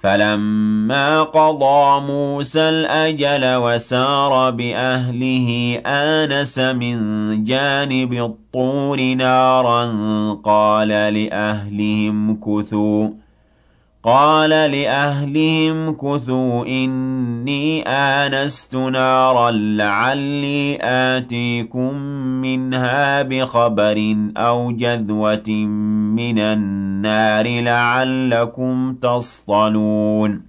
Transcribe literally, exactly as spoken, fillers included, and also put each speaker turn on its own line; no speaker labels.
فَلَمَّا قَضَىٰ مُوسَى الْأَجَلَ وَسَارَ بِأَهْلِهِ آنَسَ مِن جَانِبِ الطُّورِ نَارًا قَالَ لِأَهْلِهِ امْكُثُوا قال لأهلهم كثوا إني آنست نارا لعلي آتيكم منها بخبر أو جذوة من النار لعلكم تصطلون